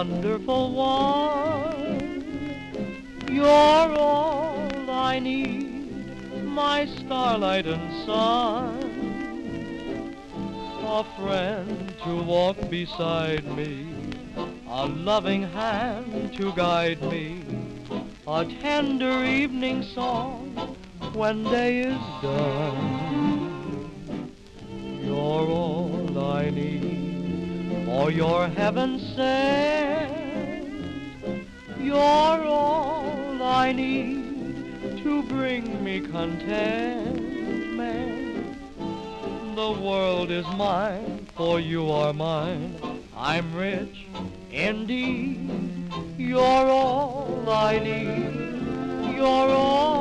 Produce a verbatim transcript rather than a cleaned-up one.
wonderful one. You're all I need, my starlight and sun. A friend to walk beside me, a loving hand to guide me, a tender evening song when day is done. You're all I need, for your heaven sent. You're all I need to bring me contentment. The world is mine, for you are mine. I'm rich indeed. You're all I need. You're all